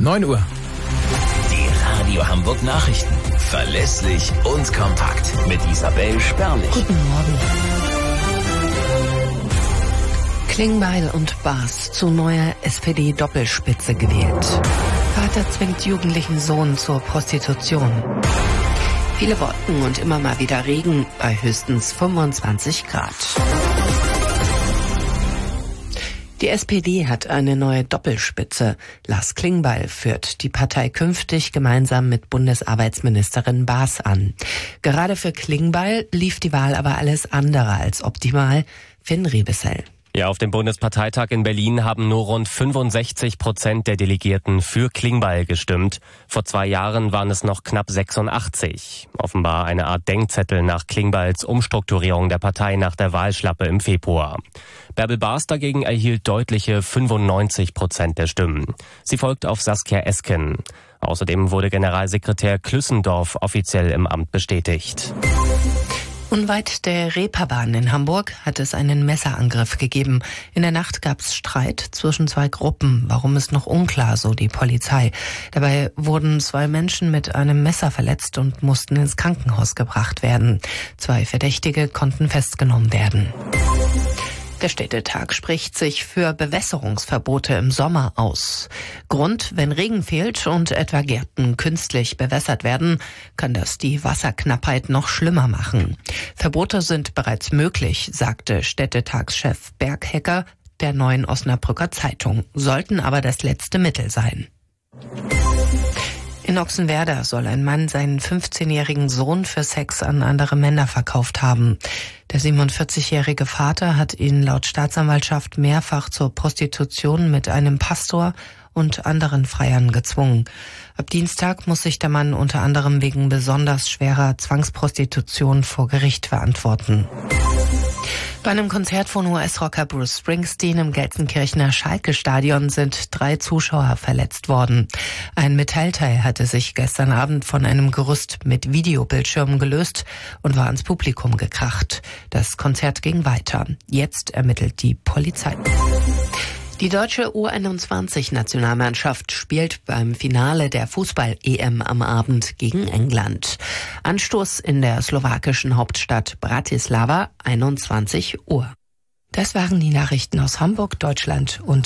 9 Uhr. Die Radio Hamburg Nachrichten. Verlässlich und kompakt. Mit Isabel Sperlich. Guten Morgen. Klingbeil und Baas zu neuer SPD-Doppelspitze gewählt. Vater zwingt jugendlichen Sohn zur Prostitution. Viele Wolken und immer mal wieder Regen bei höchstens 25 Grad. Die SPD hat eine neue Doppelspitze. Lars Klingbeil führt die Partei künftig gemeinsam mit Bundesarbeitsministerin Baas an. Gerade für Klingbeil lief die Wahl aber alles andere als optimal. Finn Riebesell. Ja, auf dem Bundesparteitag in Berlin haben nur rund 65% der Delegierten für Klingbeil gestimmt. Vor 2 Jahren waren es noch knapp 86. Offenbar eine Art Denkzettel nach Klingbeils Umstrukturierung der Partei nach der Wahlschlappe im Februar. Bärbel Baas dagegen erhielt deutliche 95% der Stimmen. Sie folgt auf Saskia Esken. Außerdem wurde Generalsekretär Klüssendorf offiziell im Amt bestätigt. Unweit der Reeperbahn in Hamburg hat es einen Messerangriff gegeben. In der Nacht gab es Streit zwischen 2 Gruppen. Warum ist noch unklar, so die Polizei. Dabei wurden 2 Menschen mit einem Messer verletzt und mussten ins Krankenhaus gebracht werden. 2 Verdächtige konnten festgenommen werden. Der Städtetag spricht sich für Bewässerungsverbote im Sommer aus. Grund, wenn Regen fehlt und etwa Gärten künstlich bewässert werden, kann das die Wasserknappheit noch schlimmer machen. Verbote sind bereits möglich, sagte Städtetagschef Berghecker der Neuen Osnabrücker Zeitung, sollten aber das letzte Mittel sein. In Ochsenwerder soll ein Mann seinen 15-jährigen Sohn für Sex an andere Männer verkauft haben. Der 47-jährige Vater hat ihn laut Staatsanwaltschaft mehrfach zur Prostitution mit einem Pastor und anderen Freiern gezwungen. Ab Dienstag muss sich der Mann unter anderem wegen besonders schwerer Zwangsprostitution vor Gericht verantworten. Bei einem Konzert von US-Rocker Bruce Springsteen im Gelsenkirchener Schalke-Stadion sind 3 Zuschauer verletzt worden. Ein Metallteil hatte sich gestern Abend von einem Gerüst mit Videobildschirmen gelöst und war ans Publikum gekracht. Das Konzert ging weiter. Jetzt ermittelt die Polizei. Die deutsche U21-Nationalmannschaft spielt beim Finale der Fußball-EM am Abend gegen England. Anstoß in der slowakischen Hauptstadt Bratislava, 21 Uhr. Das waren die Nachrichten aus Hamburg, Deutschland und